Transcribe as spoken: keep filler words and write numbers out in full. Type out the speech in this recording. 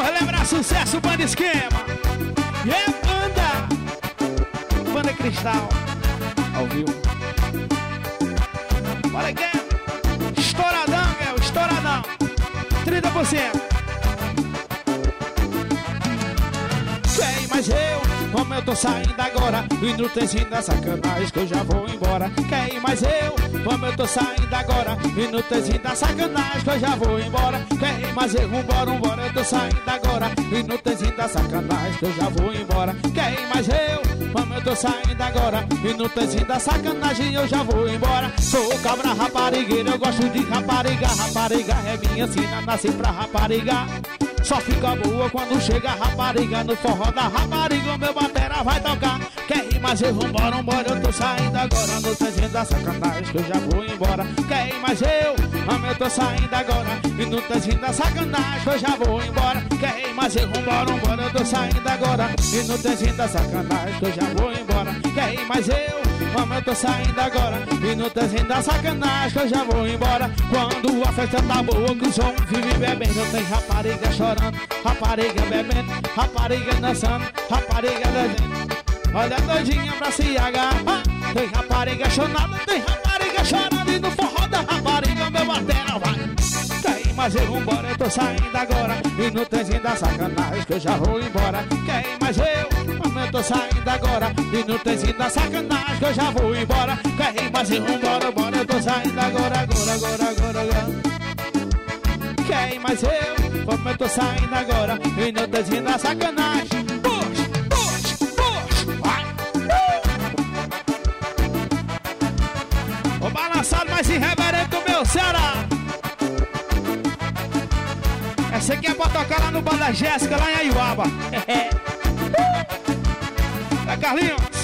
Vamos relembrar sucesso, Banda Esquema. E é banda Banda Cristal ao vivo. Olha aqui, estouradão, é o estouradão. trinta por cento. Quem mais eu? Como eu tô saindo agora, e no tezinho da sacanagem que eu já vou embora. Quem mais eu? Como eu tô saindo agora, e no tezinho da sacanagem que eu já vou embora. Quem mais eu? Vambora, vambora, eu tô saindo agora, e no tezinho da sacanagem que eu já vou embora. Quem mais eu? Como eu tô saindo agora, e no tezinho da sacanagem eu já vou embora. Sou cabra raparigueira, eu gosto de rapariga. Rapariga é minha sina, nasci pra rapariga. Só fica boa quando chega a rapariga. No forró da rapariga o meu batera vai tocar. Quer ir mais eu? Vambora, vambora, eu tô saindo agora, no tezinho da sacanagem que eu já vou embora. Quer ir mais eu? Mas eu tô saindo agora, e no tezinho da sacanagem que eu já vou embora. Quer ir mais eu? Vambora, vambora, eu tô saindo agora, e no tezinho da sacanagem que eu já vou embora. Quer ir mais eu? Mas eu tô saindo agora, e no tezinho da sacanagem que eu já vou embora. Quando a festa tá boa, que o som vive bebendo, tem rapariga chorando, rapariga bebendo, rapariga dançando, rapariga desenhando. Olha doidinha pra se agarrar. Tem rapariga chorando, tem rapariga chorando, e no forró da rapariga meu batera vai. Quem mais eu? Vambora, eu tô saindo agora, e no tezinho da sacanagem que eu já vou embora. Quem mais eu? Mas eu tô saindo agora, e no tezinho da sacanagem que eu já vou embora. Quem mais eu? Vambora, vambora, eu tô saindo agora, agora, agora, agora, agora. Quem mais eu? Como eu tô saindo agora, e no tezinho da sacanagem. Puxa, puxa, puxa, vai. Uh! O balançado mais irreverente do meu Ceará. Essa aqui é pra tocar lá no bar da Jéssica, lá em Aiuaba. É Carlinhos.